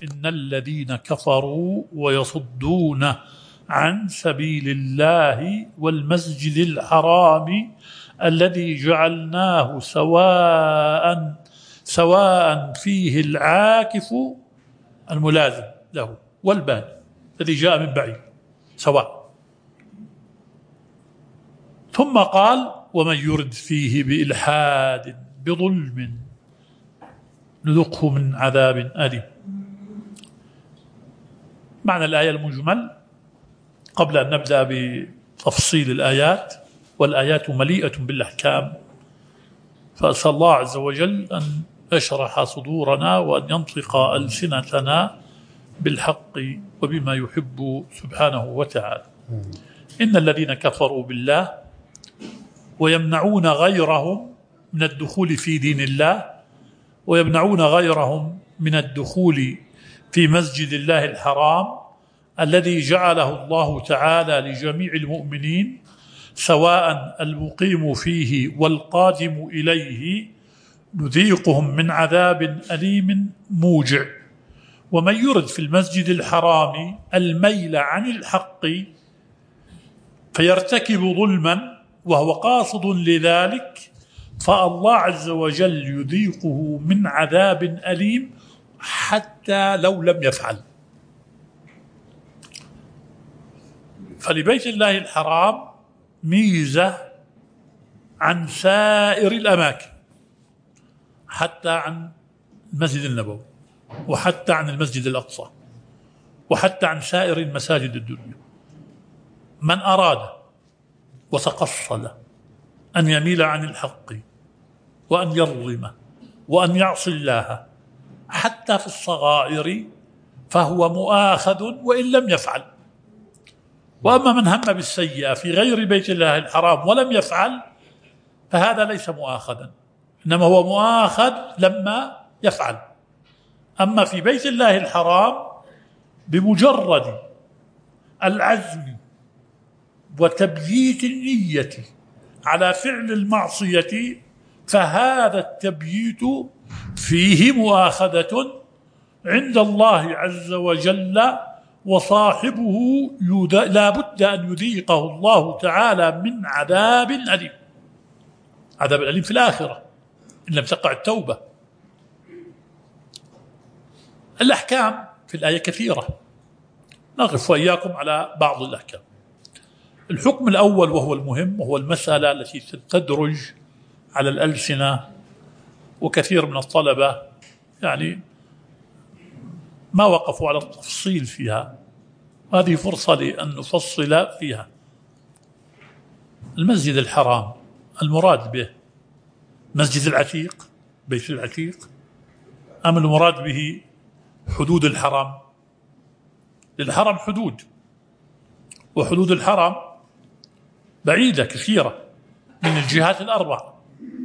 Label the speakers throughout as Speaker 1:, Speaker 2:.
Speaker 1: إن الذين كفروا ويصدون عن سبيل الله والمسجد الحرام الذي جعلناه سواء فيه العاكف الملازم له والباد الذي جاء من بعيد سواء. ثم قال ومن يرد فيه بإلحاد بظلم نذقه من عذاب أليم. معنى الآية المجمل قبل أن نبدأ بتفصيل الآيات، والآيات مليئة بالأحكام، فأسأل الله عز وجل أن يشرح صدورنا وأن ينطق ألسنتنا بالحق وبما يحب سبحانه وتعالى. إن الذين كفروا بالله ويمنعون غيرهم من الدخول في دين الله ويمنعون غيرهم من الدخول في مسجد الله الحرام الذي جعله الله تعالى لجميع المؤمنين سواء المقيم فيه والقادم إليه نذيقهم من عذاب أليم موجع. ومن يرد في المسجد الحرام الميل عن الحق فيرتكب ظلما وهو قاصد لذلك فالله عز وجل يذيقه من عذاب أليم حتى لو لم يفعل. فلبيت الله الحرام ميزة عن سائر الأماكن، حتى عن المسجد النبوي وحتى عن المسجد الأقصى وحتى عن سائر المساجد الدنيا. من أراد وتقصد أن يميل عن الحق وأن يظلم وأن يعصي الله حتى في الصغائر فهو مؤاخذ وإن لم يفعل. وأما من هم بالسيئة في غير بيت الله الحرام ولم يفعل فهذا ليس مؤاخذا، إنما هو مؤاخذ لما يفعل. أما في بيت الله الحرام بمجرد العزم وتبييت النية على فعل المعصية فهذا التبييت فيه مؤاخذة عند الله عز وجل، وصاحبه لا بد أن يذيقه الله تعالى من عذاب أليم، عذاب أليم في الآخرة إن لم تقع التوبة. الأحكام في الآية كثيرة، نقف وإياكم على بعض الأحكام. الحكم الأول وهو المهم وهو المسألة التي تدرج على الألسنة وكثير من الطلبة يعني ما وقفوا على التفصيل فيها، هذه فرصة لأن نفصل فيها. المسجد الحرام المراد به مسجد العتيق بيت العتيق أم المراد به حدود الحرم؟ للحرم حدود، وحدود الحرم بعيدة كثيرة من الجهات الأربع.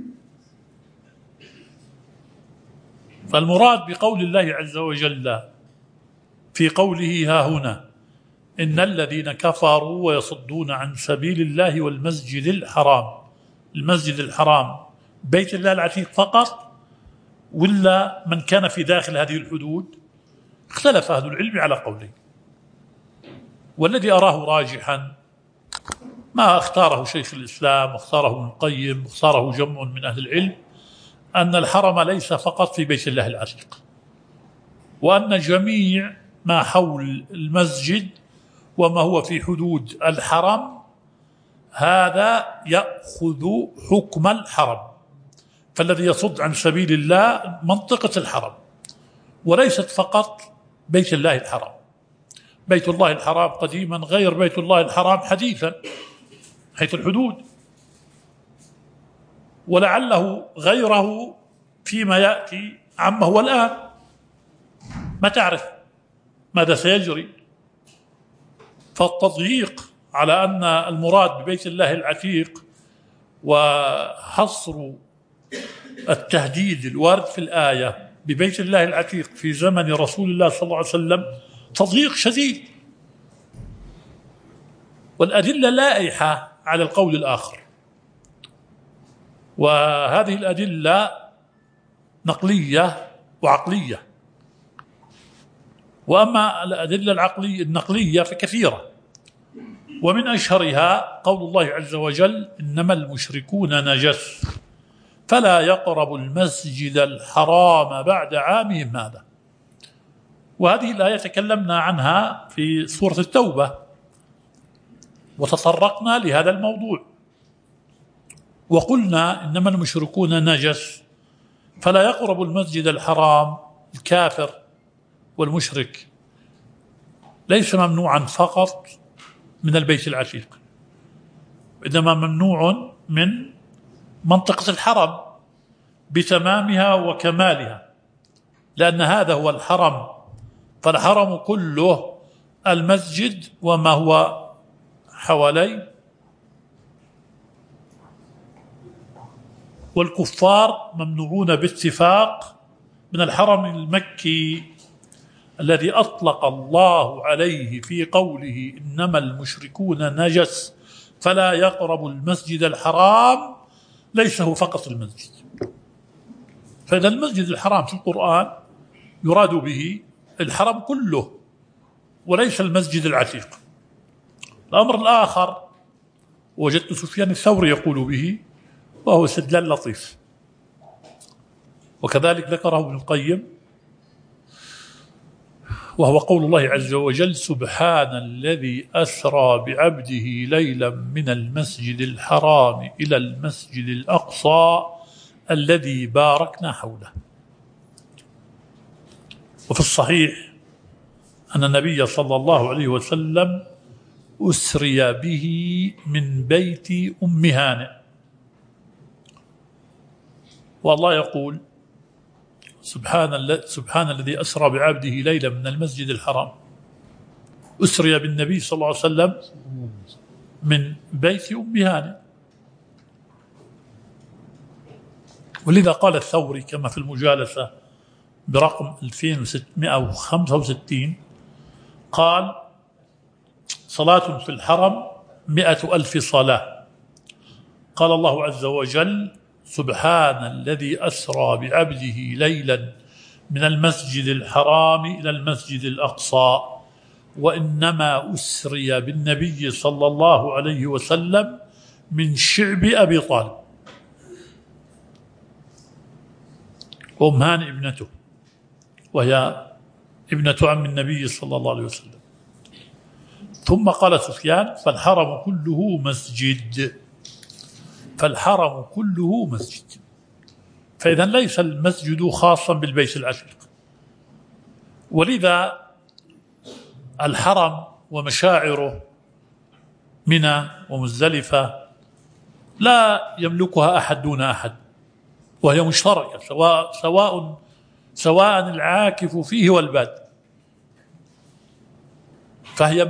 Speaker 1: فالمراد بقول الله عز وجل في قوله ها هنا إن الذين كفروا ويصدون عن سبيل الله والمسجد الحرام، المسجد الحرام بيت الله العتيق فقط ولا من كان في داخل هذه الحدود؟ اختلف أهل العلم على قولين، والذي أراه راجحا ما اختاره شيخ الإسلام واختاره ابن القيم واختاره جمع من أهل العلم أن الحرم ليس فقط في بيت الله العتيق، وأن جميع ما حول المسجد وما هو في حدود الحرم هذا يأخذ حكم الحرم. فالذي يصد عن سبيل الله منطقة الحرم وليست فقط بيت الله الحرام. بيت الله الحرام قديما غير بيت الله الحرام حديثا حيث الحدود، ولعله غيره فيما يأتي عما هو الآن، ما تعرف ماذا سيجري. فالتضييق على أن المراد ببيت الله العتيق وحصر التهديد الوارد في الآية ببيت الله العتيق في زمن رسول الله صلى الله عليه وسلم تضييق شديد، والأدلة لائحة على القول الآخر، وهذه الأدلة نقلية وعقلية. وأما الأدلة النقلية فكثيرة، ومن أشهرها قول الله عز وجل: إنما المشركون نجس فلا يقربوا المسجد الحرام بعد عامهم هذا. وهذه الآية تكلمنا عنها في سورة التوبة وتطرقنا لهذا الموضوع وقلنا: إنما المشركون نجس فلا يقربوا المسجد الحرام. الكافر والمشرك ليس ممنوعا فقط من البيت العتيق، إنما ممنوع من منطقة الحرم بتمامها وكمالها، لأن هذا هو الحرم. فالحرم كله المسجد وما هو حواليه، والكفار ممنوعون باتفاق من الحرم المكي الذي أطلق الله عليه في قوله: إنما المشركون نجس فلا يقربوا المسجد الحرام. ليس هو فقط المسجد، فإذا المسجد الحرام في القرآن يراد به الحرم كله وليس المسجد العتيق. الأمر الآخر وجدت سفيان الثوري يقول به، وهو استدلال لطيف، وكذلك ذكره ابن القيم، وهو قول الله عز وجل: سبحان الذي أسرى بعبده ليلا من المسجد الحرام إلى المسجد الأقصى الذي باركنا حوله. وفي الصحيح أن النبي صلى الله عليه وسلم أسري به من بيت أم هانئ، والله يقول: سبحان الذي أسرى بعبده ليلا من المسجد الحرام. أسري بالنبي صلى الله عليه وسلم من بيت أم هانئ. ولذا قال الثوري كما في المجالسة برقم 2665، قال: صلاة في الحرم 100,000 صلاة. قال الله عز وجل: سبحان الذي أسرى بعبده ليلا من المسجد الحرام إلى المسجد الأقصى. وإنما أسري بالنبي صلى الله عليه وسلم من شعب أبي طالب، وأم هانئ ابنته، وهي ابنة عم النبي صلى الله عليه وسلم. ثم قال سفيان: فالحرم كله مسجد. فالحرم كله مسجد، فإذا ليس المسجد خاصا بالبيت العتيق. ولذا الحرم ومشاعره منى ومزدلفة لا يملكها أحد دون أحد، وهي مشتركة، سواء العاكف فيه والباد، فهي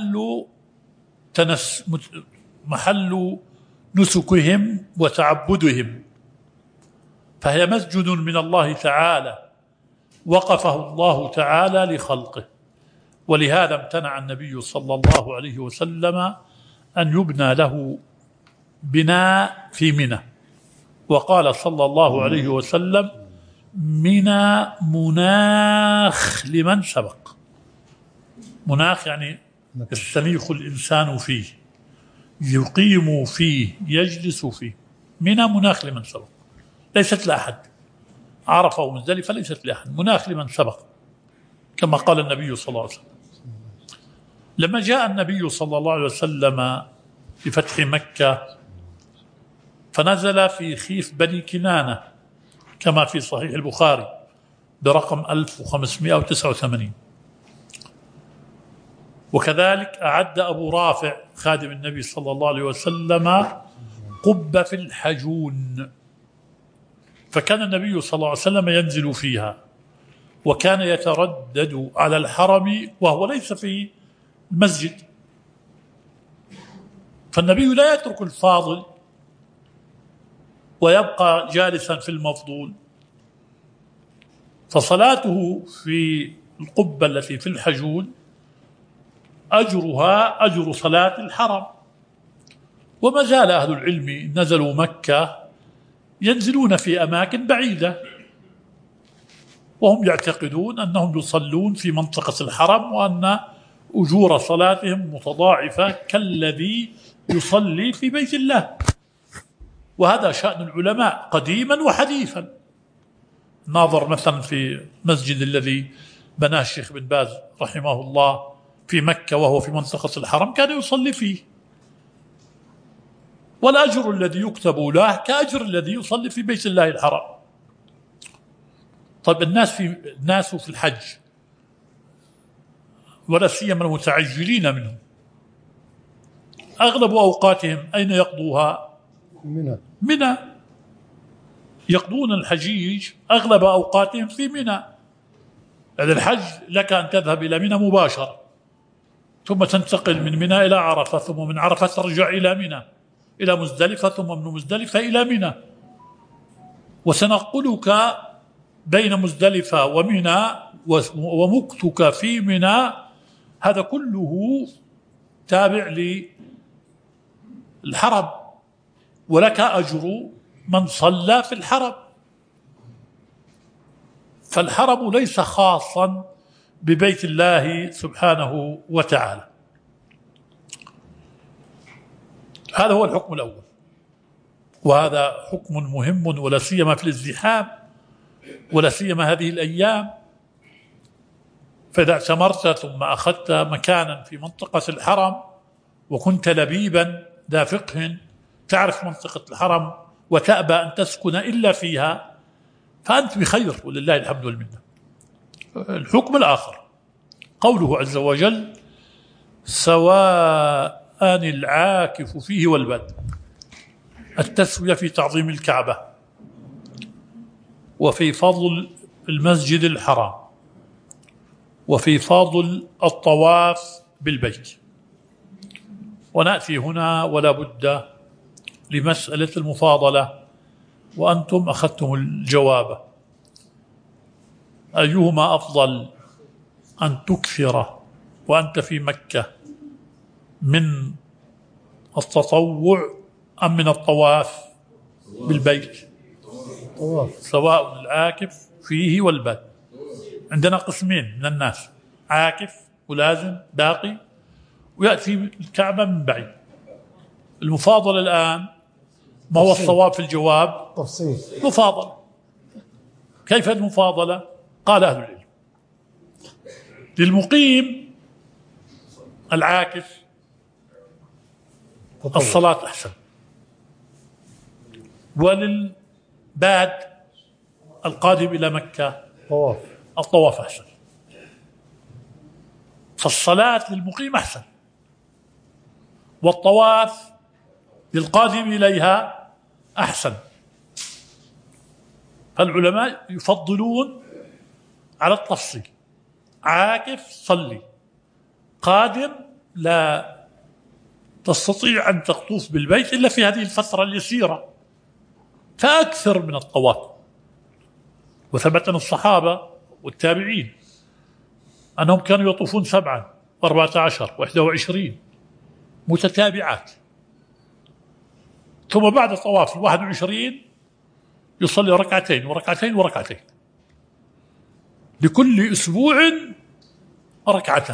Speaker 1: محل نسكهم وتعبدهم، فهي مسجد من الله تعالى وقفه الله تعالى لخلقه. ولهذا امتنع النبي صلى الله عليه وسلم أن يبنى له بناء في منى، وقال صلى الله عليه وسلم: منى مناخ لمن سبق. مناخ يعني يستنيخ الإنسان فيه، يقيم فيه، يجلس فيه. منى مناخ لمن سبق، ليست لأحد. عرفة ومزدلفة ليست لأحد، مناخ لمن سبق، كما قال النبي صلى الله عليه وسلم. لما جاء النبي صلى الله عليه وسلم لفتح مكة فنزل في خيف بني كنانة كما في صحيح البخاري برقم 1589. وكذلك أعد أبو رافع خادم النبي صلى الله عليه وسلم قبة في الحجون، فكان النبي صلى الله عليه وسلم ينزل فيها، وكان يتردد على الحرم وهو ليس في المسجد. فالنبي لا يترك الفاضل ويبقى جالسا في المفضول، فصلاته في القبة التي في الحجون أجرها أجر صلاة الحرم. وما زال أهل العلم نزلوا مكة ينزلون في أماكن بعيدة، وهم يعتقدون أنهم يصلون في منطقة الحرم وأن أجور صلاتهم متضاعفة كالذي يصلي في بيت الله. وهذا شأن العلماء قديما وحديثا. ناظر مثلا في مسجد الذي بناه الشيخ بن باز رحمه الله في مكة وهو في منطقة الحرم كان يصلي فيه، والأجر الذي يكتب له كأجر الذي يصلي في بيت الله الحرام. طيب الناس في الحج ولا سيما المتعجلين منهم أغلب أوقاتهم أين يقضوها؟ منى. يقضون الحجيج أغلب أوقاتهم في منى. يعني الحج لك أن تذهب إلى منى مباشرة، ثم تنتقل من منى إلى عرفة، ثم من عرفة ترجع إلى منى إلى مزدلفة، ثم من مزدلفة إلى منى. وسنقلك بين مزدلفة ومنى ومكتك في منى هذا كله تابع للحرم، ولك أجر من صلى في الحرم. فالحرم ليس خاصا ببيت الله سبحانه وتعالى. هذا هو الحكم الأول، وهذا حكم مهم ولا سيما في الازدحام ولا سيما هذه الأيام. فإذا اعتمرت ثم أخذت مكانا في منطقة الحرم وكنت لبيبا ذا فقه تعرف منطقة الحرم وتأبى أن تسكن إلا فيها فأنت بخير ولله الحمد والمنة. الحكم الآخر قوله عز وجل: سواء العاكف فيه والباد. التسوية في تعظيم الكعبة وفي فضل المسجد الحرام وفي فضل الطواف بالبيت. ونأتي هنا ولا بد لمسألة المفاضلة، وأنتم أخذتم الجواب. أيهما أفضل، أن تكثر وأنت في مكة من التطوع أم من الطواف بالبيت؟ سواء العاكف فيه والباد. عندنا قسمين من الناس: عاكف ولازم باقي، ويأتي الكعبة من بعيد. المفاضل الآن ما هو الصواب في الجواب؟
Speaker 2: تفصيل
Speaker 1: مفاضلة. كيف المفاضلة؟ قال أهل العلم: للمقيم العاكف الصلاة أحسن، وللباد القادم إلى مكة الطواف أحسن. فالصلاة للمقيم أحسن، والطواف للقادم إليها أحسن. فالعلماء يفضلون على التفصيل: عاكف صلي، قادم لا تستطيع أن تطوف بالبيت إلا في هذه الفترة اليسيرة فأكثر من الطواف. وثبت عن الصحابة والتابعين أنهم كانوا يطوفون 7 و14 و21 متتابعات، ثم بعد طواف 21 يصلي ركعتين وركعتين وركعتين، لكل أسبوع ركعتان،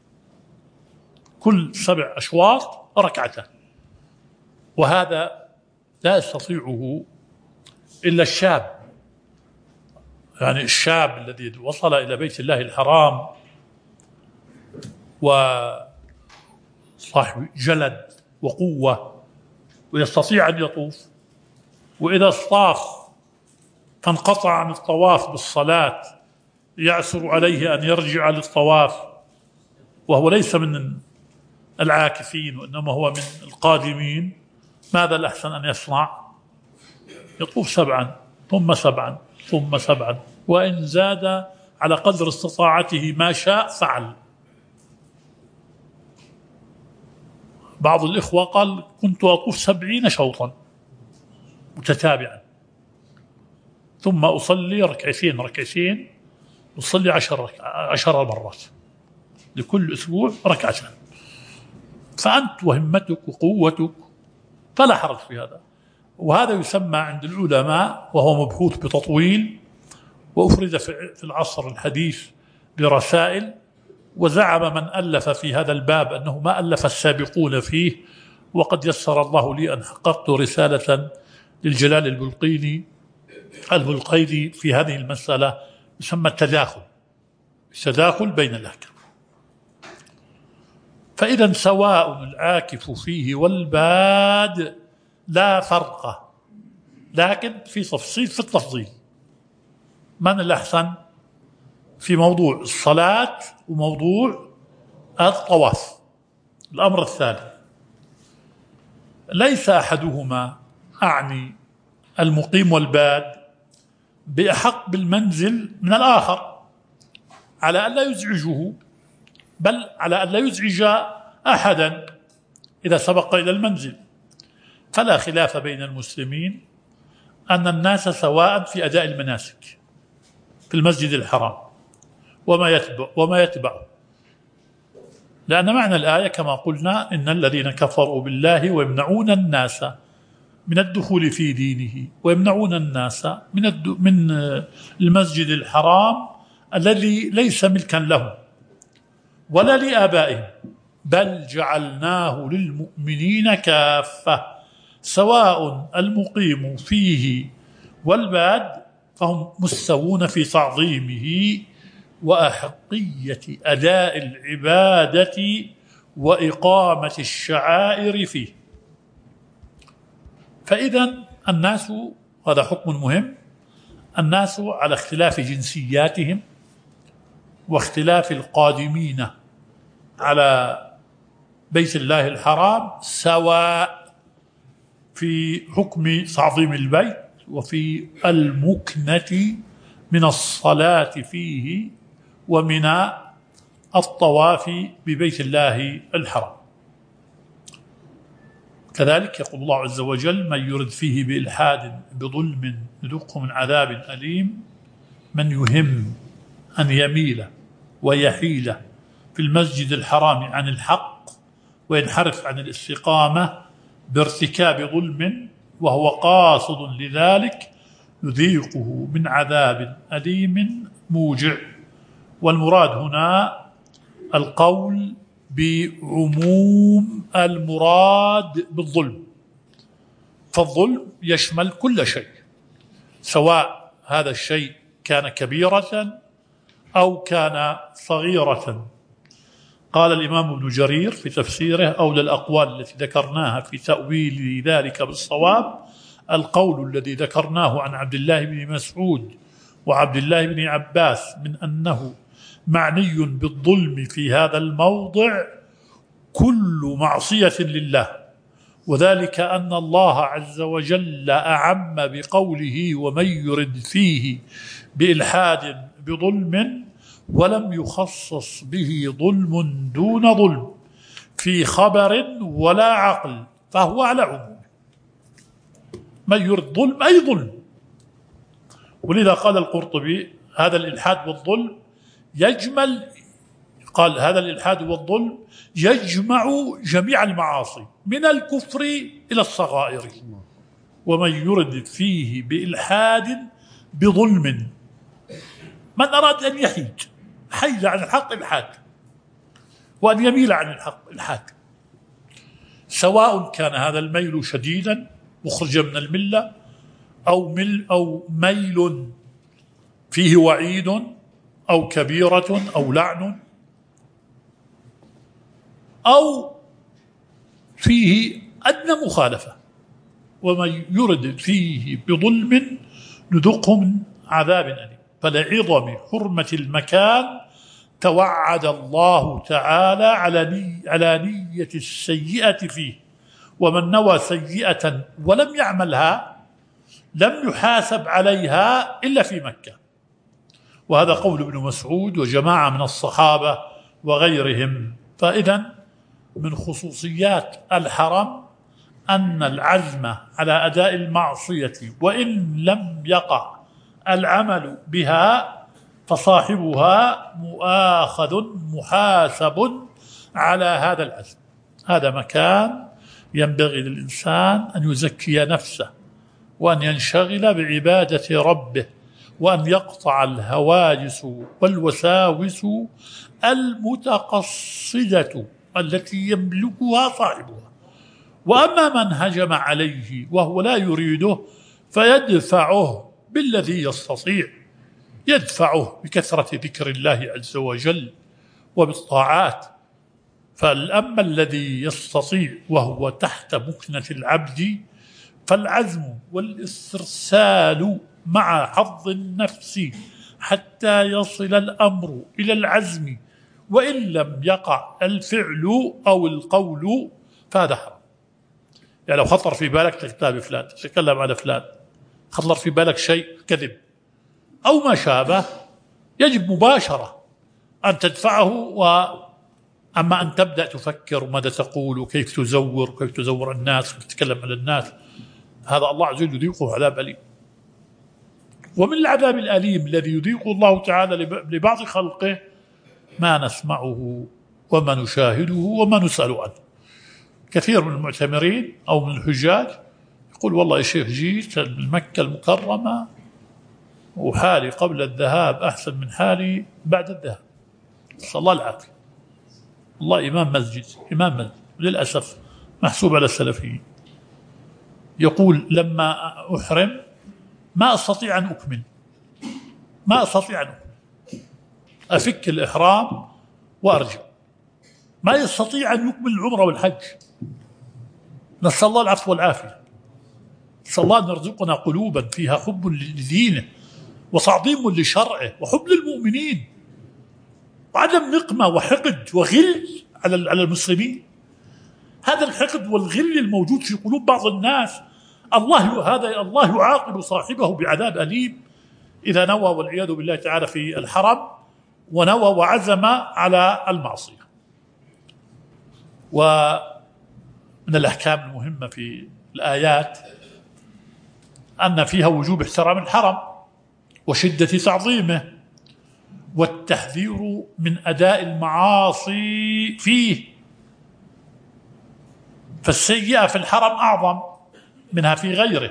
Speaker 1: كل 7 أشواط ركعتان. وهذا لا يستطيعه إلا الشاب، يعني الشاب الذي وصل إلى بيت الله الحرام وصاحب جلد وقوة ويستطيع أن يطوف. وإذا اصطاف فانقطع عن الطواف بالصلاة يعسر عليه أن يرجع للطواف، وهو ليس من العاكفين وإنما هو من القادمين. ماذا الأحسن أن يصنع؟ يطوف 7 ثم 7 ثم 7، وإن زاد على قدر استطاعته ما شاء فعل. بعض الإخوة قال: كنت أطوف 70 شوطا متتابعا، ثم أصلي ركعتين أصلي 10 مرات، لكل أسبوع ركعتان. فأنت وهمتك وقوتك فلا حرج في هذا. وهذا يسمى عند العلماء، وهو مبحوث بتطويل، وأفرد في العصر الحديث برسائل، وزعم من ألف في هذا الباب أنه ما ألف السابقون فيه، وقد يسر الله لي أن حققت رسالة للجلال البلقيني في هذه المسألة يسمى التداخل بين الأحكام. فإذا سواء العاكف فيه والباد لا فرق، لكن في تفصيل في التفضيل. من الأحسن في موضوع الصلاة وموضوع الطواف؟ الأمر الثالث، ليس أحدهما أعني المقيم والباد بأحق بالمنزل من الآخر على أن لا يزعجه، بل على أن لا يزعج أحدا إذا سبق إلى المنزل. فلا خلاف بين المسلمين أن الناس سواء في أداء المناسك في المسجد الحرام وما يتبعه، لأن معنى الآية كما قلنا إن الذين كفروا بالله ويمنعون الناس من الدخول في دينه ويمنعون الناس من المسجد الحرام الذي ليس ملكا لهم ولا لآبائهم، بل جعلناه للمؤمنين كافة، سواء المقيم فيه والباد فهم مستوون في تعظيمه وأحقية أداء العبادة وإقامة الشعائر فيه. فإذا الناس، هذا حكم مهم، الناس على اختلاف جنسياتهم واختلاف القادمين على بيت الله الحرام سواء في حكم تعظيم البيت وفي المكنة من الصلاة فيه ومن الطواف ببيت الله الحرام. كذلك يقول الله عز وجل: من يرد فيه بإلحاد بظلم نذقه من عذاب أليم. من يهم أن يميل ويحيل في المسجد الحرام عن الحق وينحرف عن الاستقامة بارتكاب ظلم وهو قاصد لذلك يذيقه من عذاب أليم موجع. والمراد هنا القول بعموم المراد بالظلم، فالظلم يشمل كل شيء، سواء هذا الشيء كان كبيرة أو كان صغيرة. قال الإمام ابن جرير في تفسيره: أولى الأقوال التي ذكرناها في تأويل ذلك بالصواب القول الذي ذكرناه عن عبد الله بن مسعود وعبد الله بن عباس من أنه معني بالظلم في هذا الموضع كل معصية لله، وذلك أن الله عز وجل أعم بقوله: ومن يرد فيه بإلحاد بظلم، ولم يخصص به ظلم دون ظلم في خبر ولا عقل، فهو على عموم. من يرد ظلم أي ظلم. ولذا قال القرطبي: هذا الإلحاد والظلم يجمل، قال هذا الإلحاد والظلم يجمع جميع المعاصي من الكفر إلى الصغائر. ومن يرد فيه بإلحاد بظلم، من أراد أن حيد عن الحق إلحاد، وأن يميل عن الحق إلحاد، سواء كان هذا الميل شديدا مخرجا من الملة أو ميل فيه وعيد أو كبيرة أو لعن أو فيه أدنى مخالفة. ومن يرد فيه بظلم نذقه من عذاب أليم. فلعظم حرمة المكان توعد الله تعالى على نية السيئة فيه، ومن نوى سيئة ولم يعملها لم يحاسب عليها إلا في مكة. وهذا قول ابن مسعود وجماعة من الصحابة وغيرهم. فإذا من خصوصيات الحرم أن العزم على أداء المعصية وإن لم يقع العمل بها فصاحبها مؤاخذ محاسب على هذا العزم. هذا مكان ينبغي للإنسان أن يزكي نفسه وأن ينشغل بعبادة ربه وأن يقطع الهواجس والوساوس المتقصدة التي يملكها صاحبها. وأما من هجم عليه وهو لا يريده فيدفعه بالذي يستطيع، يدفعه بكثرة ذكر الله عز وجل وبالطاعات. فأما الذي يستطيع وهو تحت مكنة العبد فالعزم والاسترسال مع حظ النفس حتى يصل الأمر إلى العزم، وإن لم يقع الفعل أو القول فهذا حرام. يعني لو خطر في بالك تغتاب فلان، تتكلم على فلان، خطر في بالك شيء كذب أو ما شابه، يجب مباشرة أن تدفعه. وأما أن تبدأ تفكر ماذا تقول وكيف تزور وكيف تزور الناس وتتكلم على الناس، هذا الله عز وجل يذيقه عذاب أليم. ومن العذاب الأليم الذي يذيقه الله تعالى لبعض خلقه ما نسمعه وما نشاهده وما نسأل عنه. كثير من المعتمرين أو من الحجاج يقول والله يا شيخ جيت من مكة المكرمة وحالي قبل الذهاب أحسن من حالي بعد الذهاب، نسأل الله العافية. والله إمام مسجد للأسف محسوب على السلفيين، يقول لما أحرم ما أستطيع أن أكمل، أفك الإحرام وأرجع، ما يستطيع أن يكمل العمرة والحج. نسأل الله العفو والعافية. نسأل الله أن يرزقنا قلوبا فيها حب لدينه وتعظيم لشرعه وحب للمؤمنين وعدم نقمة وحقد وغل على المسلمين. هذا الحقد والغل الموجود في قلوب بعض الناس الله يعاقب صاحبه بعذاب أليم إذا نوى والعياذ بالله تعالى في الحرم ونوى وعزم على المعصية. ومن الأحكام المهمة في الآيات أن فيها وجوب احترام الحرم وشدة تعظيمه والتحذير من أداء المعاصي فيه، فالسيئة في الحرم أعظم منها في غيره،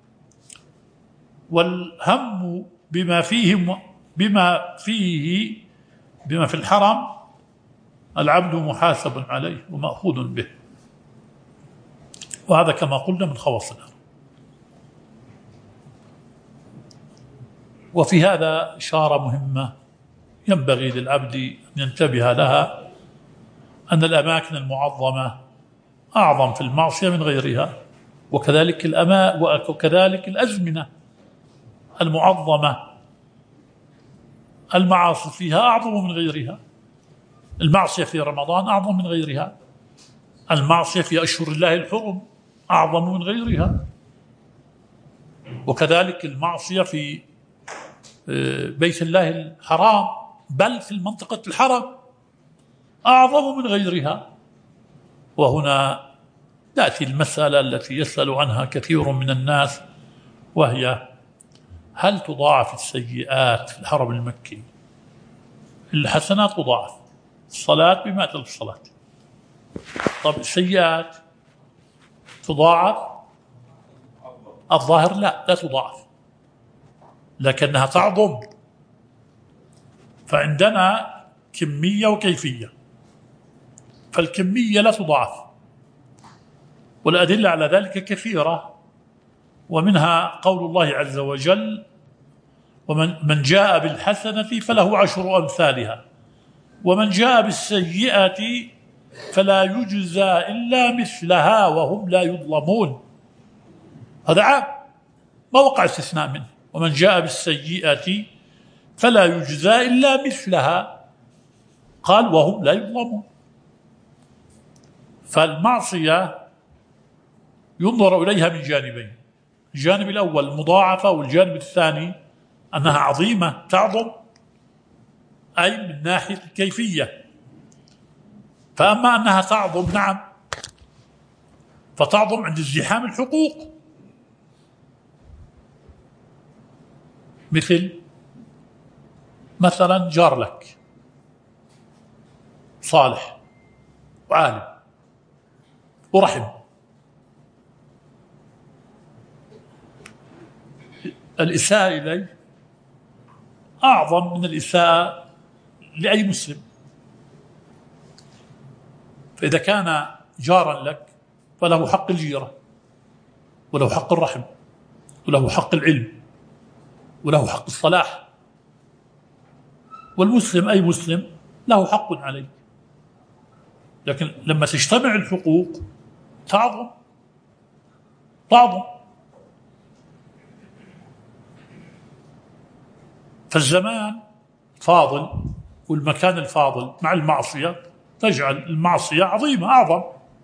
Speaker 1: والهم بما في الحرم العبد محاسب عليه ومأخوذ به، وهذا كما قلنا من خواص الحرم. وفي هذا إشارة مهمة ينبغي للعبد أن ينتبه لها، أن الأماكن المعظمة أعظم في المعصية من غيرها، وكذلك الأزمنة المعظمة المعاصي فيها أعظم من غيرها. المعصية في رمضان أعظم من غيرها، المعصية في أشهر الله الحرم أعظم من غيرها، وكذلك المعصية في بيت الله الحرام بل في المنطقة الحرم أعظم من غيرها. وهنا تأتي المسألة التي يسأل عنها كثير من الناس، وهي هل تضاعف السيئات في الحرم المكي؟ الحسنات تضاعف، الصلاة ب100,000 الصلاة. طب السيئات تضاعف؟ الظاهر لا تضاعف، لكنها تعظم. فعندنا كمية وكيفية، فالكمية لا تضاعف، والأدلة على ذلك كثيرة، ومنها قول الله عز وجل ومن جاء بالحسنة فله 10 أمثالها ومن جاء بالسيئة فلا يجزى إلا مثلها وهم لا يظلمون. هذا عام ما وقع استثناء منه، ومن جاء بالسيئة فلا يجزى إلا مثلها، قال وهم لا يظلمون. فالمعصية ينظر إليها من جانبين، الجانب الأول مضاعفة، والجانب الثاني أنها عظيمة تعظم، أي من ناحية الكيفية. فأما أنها تعظم نعم، فتعظم عند ازدحام الحقوق، مثلا جار لك صالح وعالم ورحم، الإساءة إليه أعظم من الإساءة لأي مسلم. فإذا كان جارا لك فله حق الجيرة، وله حق الرحم، وله حق العلم، وله حق الصلاح. والمسلم أي مسلم له حق عليه. لكن لما تجتمع الحقوق تعظم. فالزمان فاضل والمكان الفاضل مع المعصية تجعل المعصية عظيمة أعظم.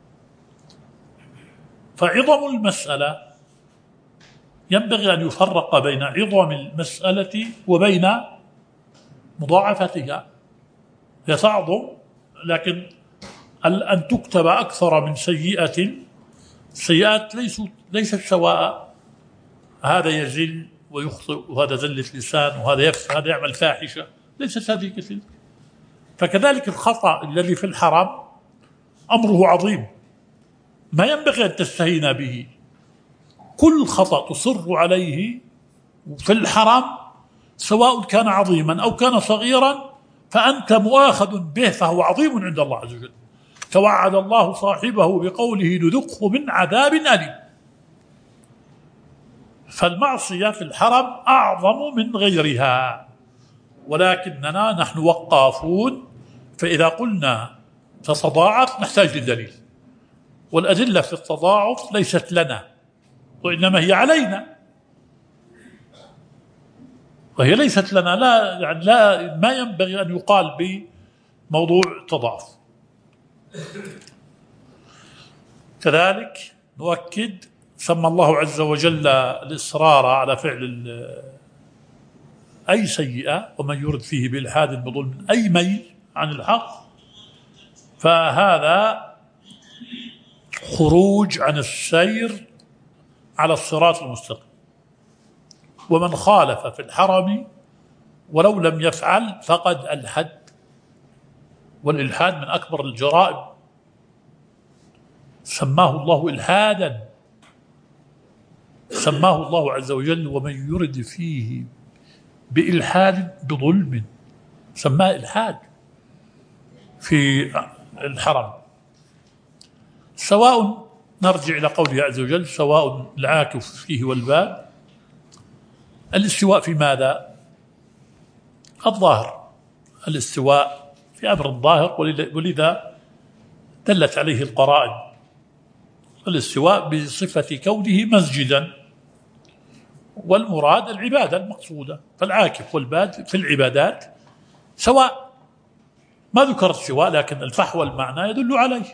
Speaker 1: فعظم المسألة ينبغي أن يفرق بين عظم المسألة وبين مضاعفتها. هي تعظم، لكن أن تكتب أكثر من سيئة، السيئات ليست سواء. هذا يزل ويخطئ، وهذا زلة لسان، وهذا يفسد، هذا يعمل فاحشة، ليست هذه كثير. فكذلك الخطأ الذي في الحرام أمره عظيم، ما ينبغي أن تستهين به. كل خطأ تصر عليه في الحرام سواء كان عظيما أو كان صغيرا فأنت مؤاخذ به، فهو عظيم عند الله عز وجل. توعد الله صاحبه بقوله نذقه من عذاب أليم. فالمعصية في الحرم أعظم من غيرها، ولكننا نحن وقافون. فإذا قلنا تتضاعف نحتاج للدليل، والأدلة في التضاعف ليست لنا وإنما هي علينا، وهي ليست لنا. لا ما ينبغي أن يقال بموضوع تضاعف. كذلك نؤكد سمى الله عز وجل الإصرار على فعل أي سيئة، ومن يرد فيه بإلحاد بظلم أي ميل عن الحق، فهذا خروج عن السير على الصراط المستقيم. ومن خالف في الحرم ولو لم يفعل فقد ألحد، والإلحاد من أكبر الجرائم، سماه الله إلحادا، سماه الله عز وجل ومن يرد فيه بإلحاد بظلم، سماه إلحاد في الحرم. سواء، نرجع إلى قوله عز وجل سواء العاكف فيه والباد. الاستواء في ماذا؟ الظاهر، الاستواء في أمر الظاهر، ولذا دلت عليه القرائن. الاستواء بصفة كونه مسجدا، والمراد العبادة المقصودة. فالعاكف والباد في العبادات سواء، ما ذكر السواء لكن الفحوى المعنى يدل عليه.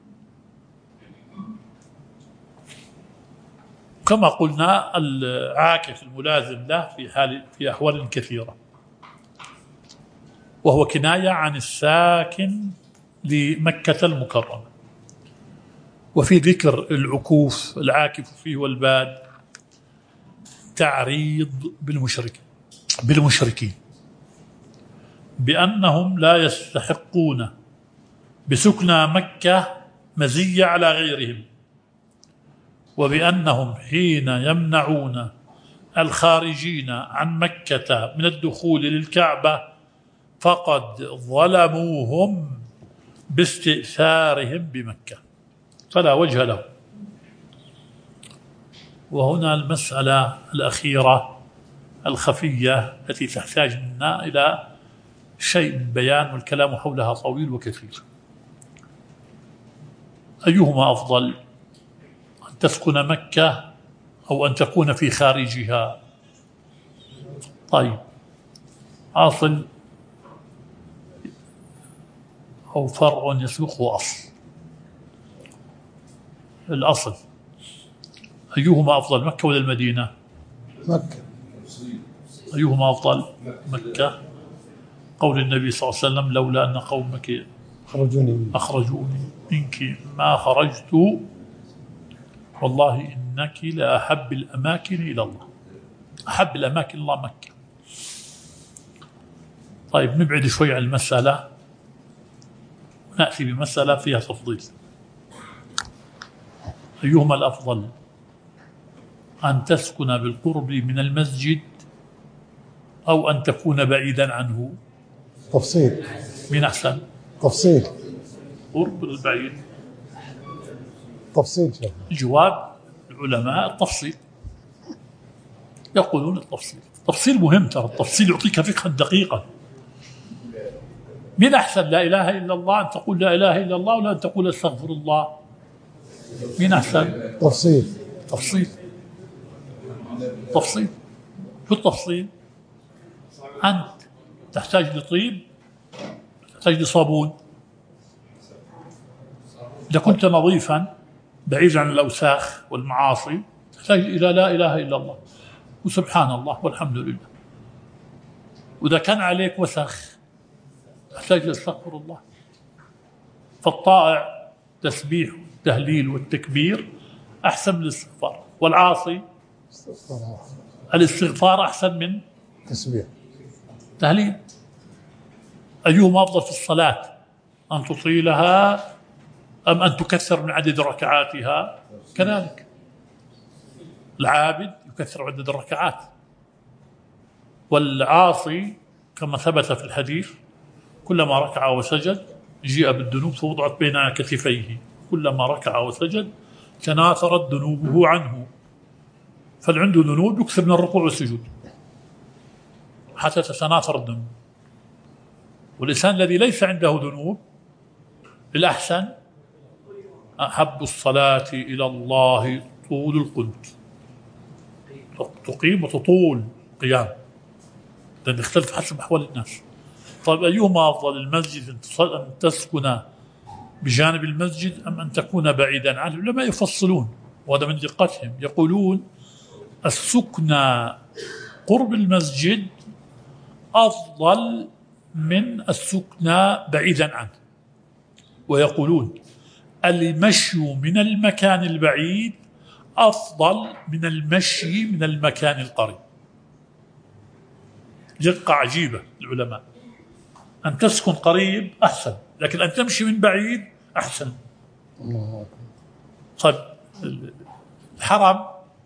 Speaker 1: كما قلنا العاكف الملازم له في أحوال كثيرة، وهو كناية عن الساكن لمكة المكرمة. وفي ذكر العكوف العاكف فيه والباد تعريض بالمشركين بأنهم لا يستحقون بسكنى مكة مزية على غيرهم، وبأنهم حين يمنعون الخارجين عن مكة من الدخول للكعبة فقد ظلموهم باستئثارهم بمكة، فلا وجه له. وهنا المسألة الأخيرة الخفية التي تحتاج منا إلى شيء من بيان، والكلام حولها طويل وكثير. أيهما أفضل، أن تسكن مكة أو أن تكون في خارجها؟ طيب، أصل أو فرع يسبقه أصل. الأصل أيهما أفضل، مكة ولا المدينة؟
Speaker 2: مكة.
Speaker 1: أيهما أفضل؟ مكة. قول النبي صلى الله عليه وسلم لولا أن قومك أخرجوني منك ما خرجت والله إنك لأحب الأماكن إلى الله. أحب الأماكن الله مكة. طيب، نبعد شوي عن المسألة ونأتي بمسألة فيها تفضيل. أيهما الأفضل، أن تسكن بالقرب من المسجد أو أن تكون بعيدا عنه؟
Speaker 2: تفصيل.
Speaker 1: من أحسن؟
Speaker 2: تفصيل.
Speaker 1: قرب البعيد.
Speaker 2: تفصيل شيخ.
Speaker 1: جواب العلماء التفصيل، يقولون التفصيل. التفصيل مهم، ترى التفصيل يعطيك فقها دقيقا. من أحسن لا إله إلا الله أن تقول لا إله إلا الله ولا أن تقول استغفر الله؟ من أحسن؟
Speaker 2: تفصيل.
Speaker 1: تفصيل. تفصيل. شو التفصيل؟ أنت تحتاج لطيب، تحتاج لصابون. إذا كنت نظيفا بعيد عن الأوساخ والمعاصي تحتاج إلى لا إله إلا الله وسبحان الله والحمد لله. وإذا كان عليك وسخ تحتاج لاستغفر الله. فالطائع تسبيح والتهليل والتكبير أحسن من الاستغفار، والعاصي الاستغفار أحسن من
Speaker 2: تسبيح
Speaker 1: تهليل. أيهما أفضل في الصلاة، أن تطيلها أم أن تكثر من عدد ركعاتها؟ كذلك العابد يكثر عدد الركعات، والعاصي كما ثبت في الحديث كلما ركع وسجد جيء بالذنوب فوضعت بين كتفيه، كلما ركع وسجد تناثرت ذنوبه عنه. فالعنده ذنوب يكثر من الركوع والسجود حتى تتناثر الذنوب. والإنسان الذي ليس عنده ذنوب بالأحسن أحب الصلاة إلى الله طول القنوت، تقيم وتطول قيام، لأن يختلف حسب أحوال الناس. طيب أيهما أفضل، المسجد أن تسكن بجانب المسجد أم أن تكون بعيدا عنه؟ لما يفصلون، وهذا من دقتهم. يقولون السكنى قرب المسجد أفضل من السكنى بعيدا عنه، ويقولون المشي من المكان البعيد أفضل من المشي من المكان القريب. دقة عجيبة العلماء، أن تسكن قريب أحسن، لكن أن تمشي من بعيد أحسن. طيب الحرم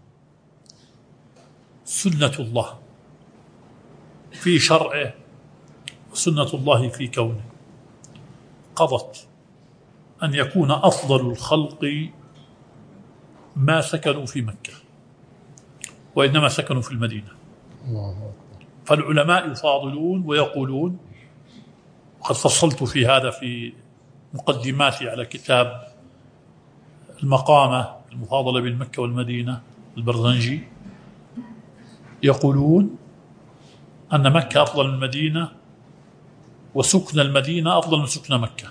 Speaker 1: سنة الله في شرعه وسنة الله في كونه، قضت أن يكون أفضل الخلق ما سكنوا في مكة وإنما سكنوا في المدينة. فالعلماء يفاضلون ويقولون، وقد فصلت في هذا في مقدماتي على كتاب المقامة المفاضلة بين مكة والمدينة البرزنجي، يقولون أن مكة أفضل من المدينة وسكن المدينة أفضل من سكن مكة.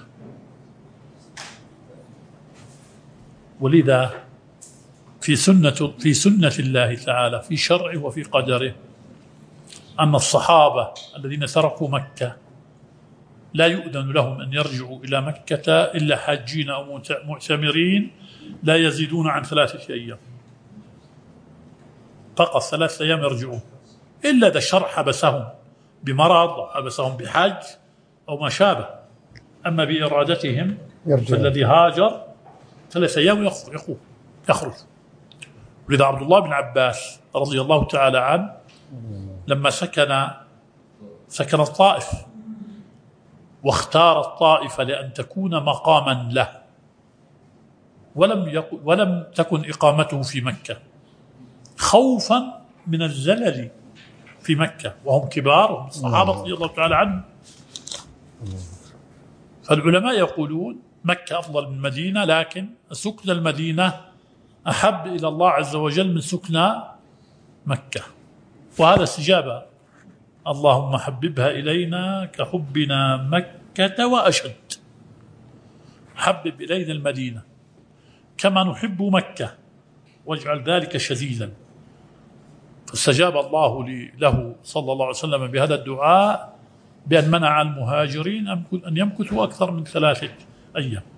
Speaker 1: ولذا في سنة الله تعالى في شرعه وفي قدره أن الصحابة الذين تركوا مكة لا يؤذن لهم أن يرجعوا إلى مكة إلا حاجين أو معتمرين لا يزيدون عن 3 أيام فقط. 3 أيام يرجعون، إلا إذا الشرع حبسهم بمرض أو حبسهم بحج أو ما شابه. أما بإرادتهم فالذي هاجر 3 أيام يخرج. ولذا عبد الله بن عباس رضي الله تعالى عنه لما سكن الطائف واختار الطائف لأن تكون مقاما له، ولم تكن إقامته في مكة خوفا من الزلل في مكة، وهم كبار وهم الصحابة رضي الله تعالى عنهم. فالعلماء يقولون مكة أفضل من المدينة، لكن سكن المدينة أحب إلى الله عز وجل من سكن مكة. وهذا استجابة، اللهم حببها إلينا كحبنا مكة وأشد. حبب إلينا المدينة كما نحب مكة واجعل ذلك شديدا. فاستجاب الله له صلى الله عليه وسلم بهذا الدعاء بأن منع المهاجرين أن يمكثوا أكثر من 3 أيام.